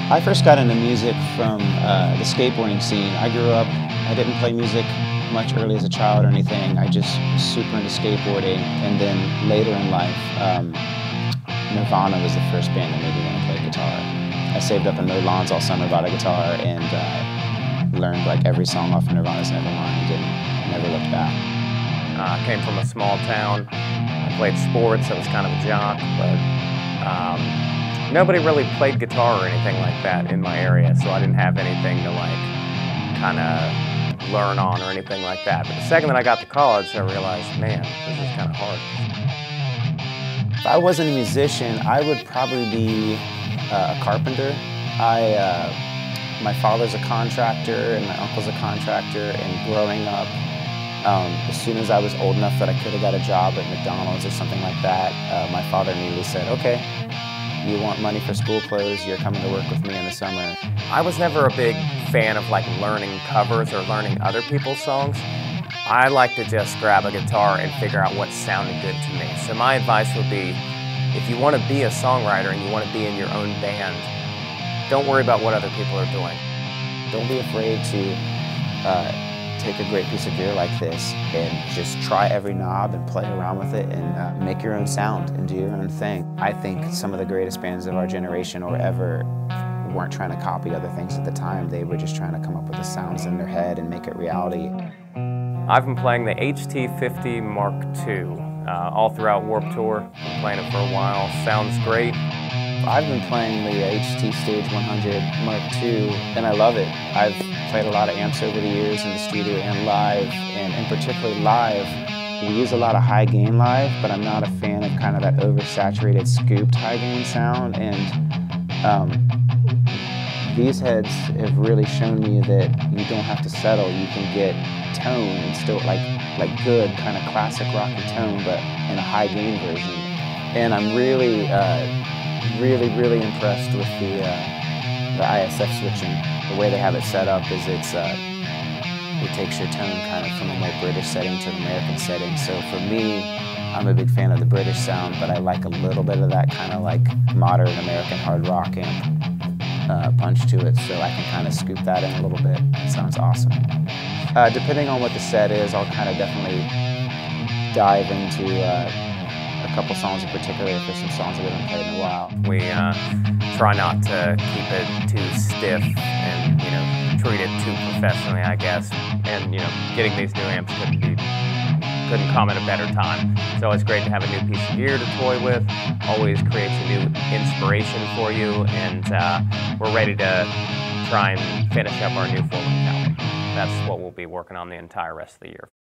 I first got into music from the skateboarding scene. I grew up, I didn't play music much early as a child or anything. I just was super into skateboarding. And then later in life, Nirvana was the first band that made me want to play guitar. I saved up and mowed lawns all summer, bought a guitar, and learned like every song off of Nirvana's Nevermind and never looked back. I came from a small town. I played sports. I was kind of a jock, but nobody really played guitar or anything like that in my area, so I didn't have anything to like kind of learn on or anything like that. But the second that I got to college, I realized, man, this is kind of hard. If I wasn't a musician, I would probably be a carpenter. My father's a contractor and my uncle's a contractor, and growing up, as soon as I was old enough that I could have got a job at McDonald's or something like that, my father immediately said, okay, you want money for school clothes, you're coming to work with me in the summer. I was never a big fan of like learning covers or learning other people's songs. I like to just grab a guitar and figure out what sounded good to me. So my advice would be, if you want to be a songwriter and you want to be in your own band, don't worry about what other people are doing. Don't be afraid to take a great piece of gear like this and just try every knob and play around with it and make your own sound and do your own thing. I think some of the greatest bands of our generation or ever weren't trying to copy other things at the time. They were just trying to come up with the sounds in their head and make it reality. I've been playing the HT50 Mark II all throughout Warped Tour. Been playing it for a while. Sounds great. I've been playing the HT Stage 100 Mark II, and I love it. I've played a lot of amps over the years in the studio and live, and in particular live. We use a lot of high gain live, but I'm not a fan of kind of that oversaturated, scooped high gain sound. And these heads have really shown me that you don't have to settle. You can get tone and still like good kind of classic rocky tone, but in a high gain version. And I'm really impressed with the ISF switching. The way they have it set up is it takes your tone kind of from a more British setting to an American setting. So for me, I'm a big fan of the British sound, but I like a little bit of that kind of like modern American hard rock amp punch to it, so I can kind of scoop that in a little bit. It sounds awesome. Depending on what the set is, I'll kind of definitely dive into a couple songs in particular if there's some songs that we haven't played in a while. We try not to keep it too stiff and, you know, treat it too professionally, I guess. And, you know, getting these new amps couldn't come at a better time. It's always great to have a new piece of gear to toy with. Always creates a new inspiration for you, and we're ready to try and finish up our new full-length album. That's what we'll be working on the entire rest of the year.